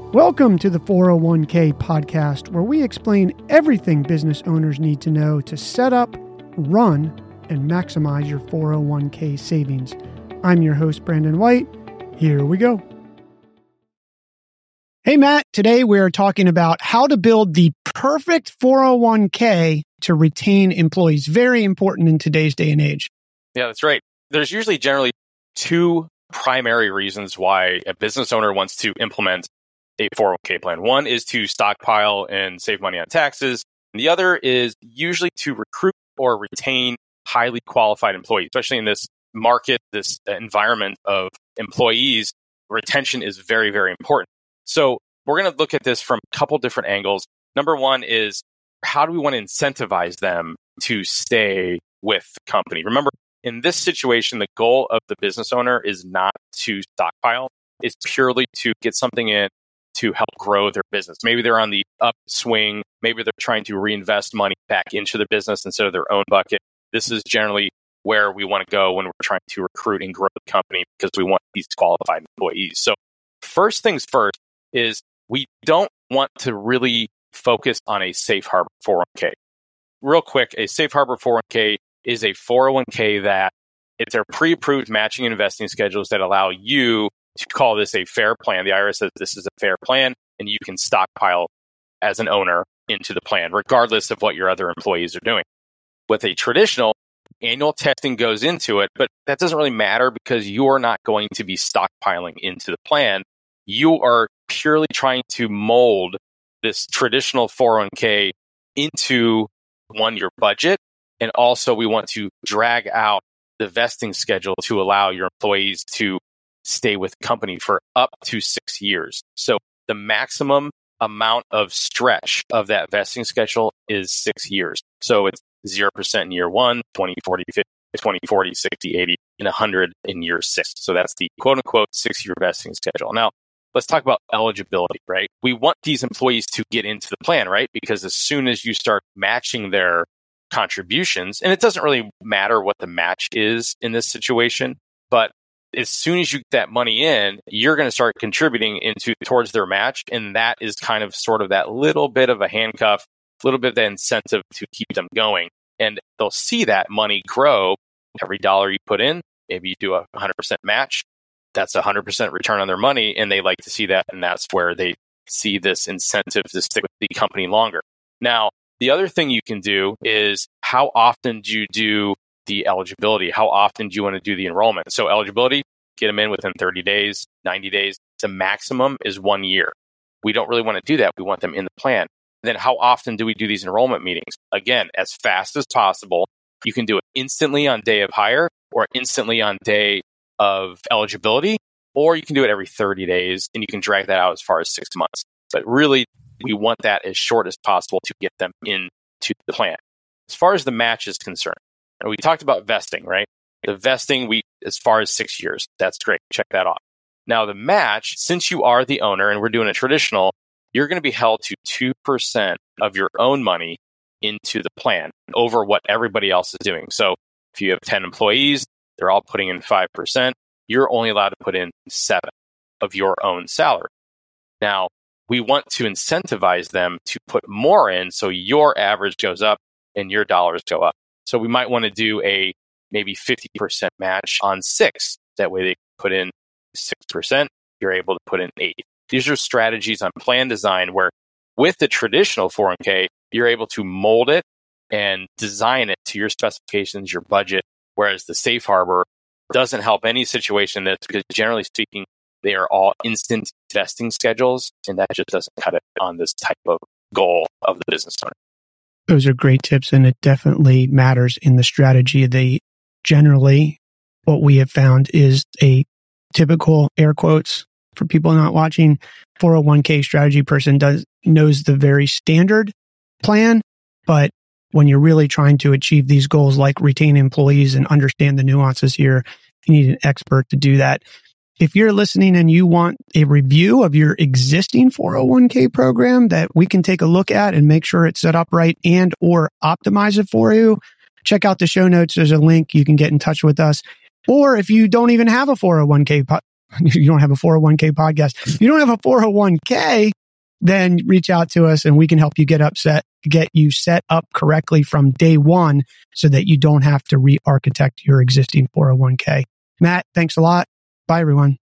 Welcome to the 401k podcast, where we explain everything business owners need to know to set up, run, and maximize your 401k savings. I'm your host, Brandon White. Here we go. Hey, Matt. Today we're talking about how to build the perfect 401k to retain employees. Very important in today's day and age. Yeah, that's right. There's usually generally two primary reasons why a business owner wants to implement a 401k plan. One is to stockpile and save money on taxes. And the other is usually to recruit or retain highly qualified employees, especially in this market, this environment of employees. Retention is very, very important. So we're going to look at this from a couple different angles. Number one is, how do we want to incentivize them to stay with the company? Remember, in this situation, the goal of the business owner is not to stockpile. It's purely to get something in to help grow their business. Maybe they're on the upswing. Maybe they're trying to reinvest money back into the business instead of their own bucket. This is generally where we want to go when we're trying to recruit and grow the company, because we want these qualified employees. So first things first is we don't want to really focus on a safe harbor 401k. Real quick, a safe harbor 401k is a 401k that it's their pre-approved matching and investing schedules that allow you to call this a fair plan. The IRS says this is a fair plan, and you can stockpile as an owner into the plan, regardless of what your other employees are doing. With a traditional, annual testing goes into it, but that doesn't really matter because you're not going to be stockpiling into the plan. You are purely trying to mold this traditional 401k into, one, your budget, and also we want to drag out the vesting schedule to allow your employees to stay with the company for up to 6 years. So the maximum amount of stretch of that vesting schedule is 6 years. So it's 0% in year 1, 20, 40, 50, 20, 40, 60, 80, and 100 in year 6. So that's the quote unquote 6-year vesting schedule. Now, let's talk about eligibility, right? We want these employees to get into the plan, right? Because as soon as you start matching their contributions, and it doesn't really matter what the match is in this situation, but as soon as you get that money in, you're going to start contributing towards their match. And that is kind of sort of that little bit of a handcuff, a little bit of the incentive to keep them going. And they'll see that money grow every dollar you put in. Maybe you do a 100% match. That's a 100% return on their money. And they like to see that. And that's where they see this incentive to stick with the company longer. Now, the other thing you can do is, how often do you do the eligibility? How often do you want to do the enrollment? So eligibility, get them in within 30 days, 90 days. The maximum is 1 year. We don't really want to do that. We want them in the plan. Then how often do we do these enrollment meetings? Again, as fast as possible. You can do it instantly on day of hire or instantly on day of eligibility, or you can do it every 30 days and you can drag that out as far as 6 months. But really, we want that as short as possible to get them into the plan. As far as the match is concerned, we talked about vesting, right? The vesting, as far as 6 years, that's great. Check that off. Now, the match, since you are the owner and we're doing a traditional, you're going to be held to 2% of your own money into the plan over what everybody else is doing. So if you have 10 employees, they're all putting in 5%. You're only allowed to put in 7 of your own salary. Now, we want to incentivize them to put more in so your average goes up and your dollars go up. So we might want to do a maybe 50% match on 6. That way they put in 6%, you're able to put in 8. These are strategies on plan design where with the traditional 401k, you're able to mold it and design it to your specifications, your budget, whereas the safe harbor doesn't help any situation that's, because generally speaking, they are all instant vesting schedules, and that just doesn't cut it on this type of goal of the business owner. Those are great tips, and it definitely matters in the strategy. Generally, what we have found is a typical, air quotes, for people not watching, 401k strategy person knows the very standard plan, but when you're really trying to achieve these goals like retain employees and understand the nuances here, you need an expert to do that. If you're listening and you want a review of your existing 401k program that we can take a look at and make sure it's set up right and or optimize it for you, check out the show notes. There's a link. You can get in touch with us. Or if you don't even have a 401k You don't have a 401k podcast. If you don't have a 401k, then reach out to us and we can help you get you set up correctly from day one so that you don't have to re-architect your existing 401k. Matt, thanks a lot. Bye, everyone.